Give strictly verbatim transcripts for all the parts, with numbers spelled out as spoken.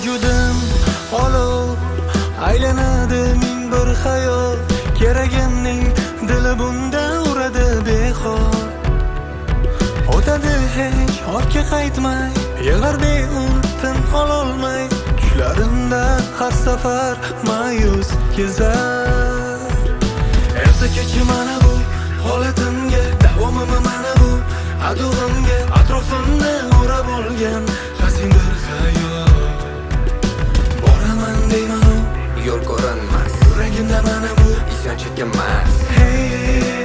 vujudim olov, aylanadi ming bir xayol. Keragimning dili bunda uradi behol. O'tadi hech ortga qaytmay, yig'ar beuntin ololmay. Tushlarimda har safar ma'yus kezar. Erta kecha mana bu holatimga, davomimi mana bu adog'imga. Atrofimni o'rab olgan hazindir xayol. Boraman deyman u yo'l ko'rinmas, yuragimda mana bu isyon chekkanmas. Hey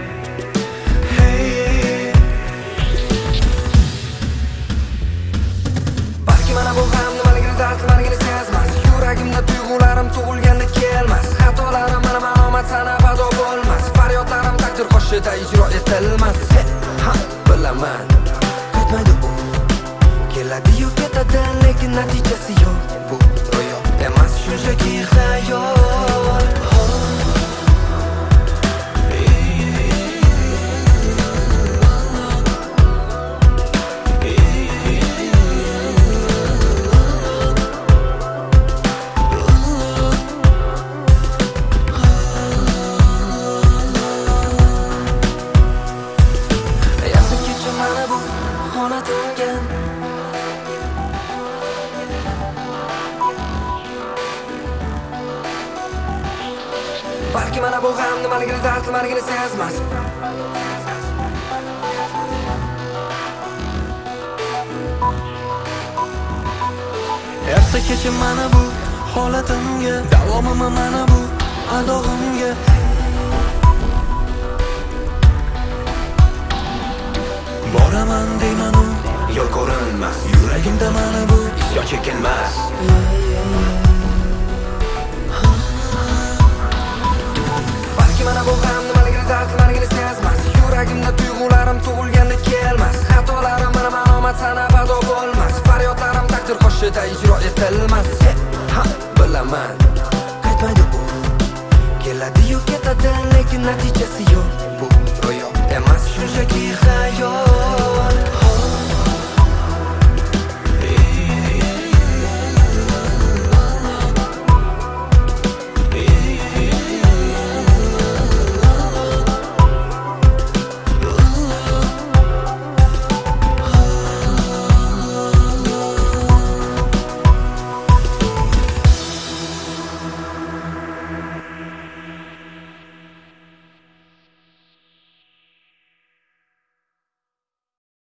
hey, balki mana bu ham nimaligini dardliligini sezmas. Yuragimda tuyg'ularim tug'ilganda kelmas. Xatolarim mana ma'lumot sanab ado bo'lmas. Faryodlarim taqdir qo'shida ijro etilmas. Ha, bilaman qaytmaydi u, keladi-yu ketadi, lekin natijasi yo'q. Bu ro'yo emas, shunchaki xayol. Balki mana bu ham nimaligini dardliligini sezmas. Erta kecha mana bu holatimga, davomimi mana bu adog'imga. Boraman deyman u yo'l ko'rinmas, yuragimda mana bu isyon chekkanmas. Mana bu ham nimaligini dardliligini sezmas. Yuragimda tuyg'ularim tug'ilganda kelmas. Xatolarim mana ma'lumot sanab ado bo'lmas. Faryodlarim taqdir qo'shida ijro etilmas. Ha, bilaman qaytmaydi u, keladi-yu ketadi, lekin natijasi yo'q. Bu ro'yo emas, shunchaki xayol.